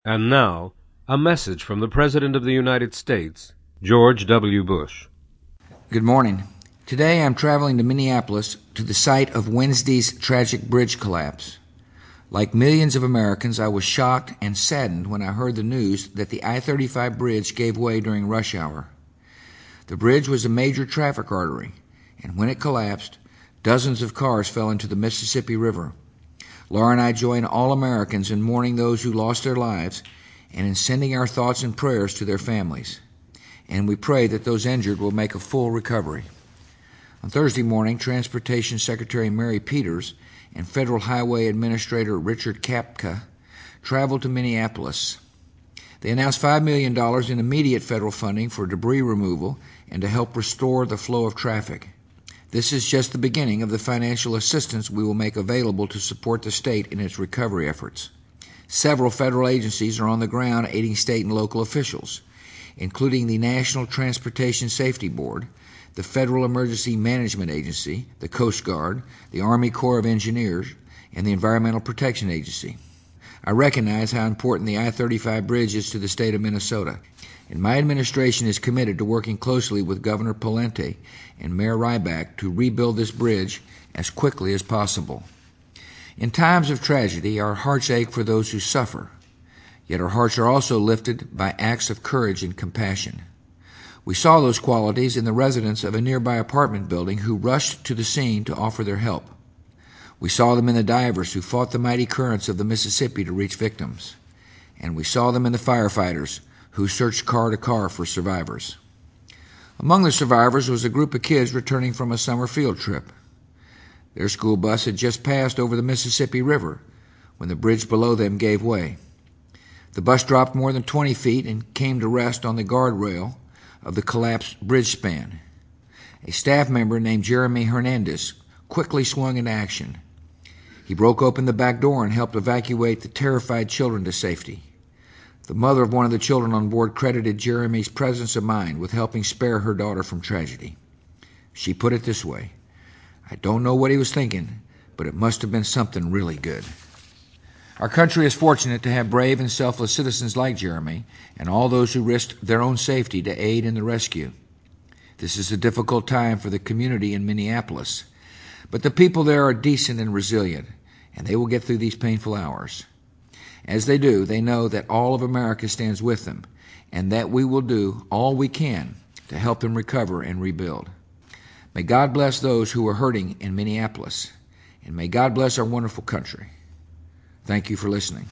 And now, a message from the President of the United States, George W. Bush. Good morning. Today I'm traveling to Minneapolis to the site of Wednesday's tragic bridge collapse. Like millions of Americans, I was shocked and saddened when I heard the news that the I-35 bridge gave way during rush hour. The bridge was a major traffic artery, and when it collapsed, dozens of cars fell into the Mississippi River. Laura and I join all Americans in mourning those who lost their lives and in sending our thoughts and prayers to their families. And we pray that those injured will make a full recovery. On Thursday morning, Transportation Secretary Mary Peters and Federal Highway Administrator Richard Kapka traveled to Minneapolis. They announced $5 million in immediate federal funding for debris removal and to help restore the flow of traffic. This is just the beginning of the financial assistance we will make available to support the state in its recovery efforts. Several federal agencies are on the ground aiding state and local officials, including the National Transportation Safety Board, the Federal Emergency Management Agency, the Coast Guard, the Army Corps of Engineers, and the Environmental Protection Agency. I recognize how important the I-35 bridge is to the state of Minnesota, and my administration is committed to working closely with Governor Pawlenty and Mayor Rybak to rebuild this bridge as quickly as possible. In times of tragedy, our hearts ache for those who suffer, yet our hearts are also lifted by acts of courage and compassion. We saw those qualities in the residents of a nearby apartment building who rushed to the scene to offer their help. We saw them in the divers who fought the mighty currents of the Mississippi to reach victims. And we saw them in the firefighters who searched car to car for survivors. Among the survivors was a group of kids returning from a summer field trip. Their school bus had just passed over the Mississippi River when the bridge below them gave way. The bus dropped more than 20 feet and came to rest on the guardrail of the collapsed bridge span. A staff member named Jeremy Hernandez quickly swung into action. He broke open the back door and helped evacuate the terrified children to safety. The mother of one of the children on board credited Jeremy's presence of mind with helping spare her daughter from tragedy. She put it this way: "I don't know what he was thinking, but it must have been something really good." Our country is fortunate to have brave and selfless citizens like Jeremy and all those who risked their own safety to aid in the rescue. This is a difficult time for the community in Minneapolis, but the people there are decent and resilient, and they will get through these painful hours. As they do, they know that all of America stands with them, and that we will do all we can to help them recover and rebuild. May God bless those who are hurting in Minneapolis, and may God bless our wonderful country. Thank you for listening.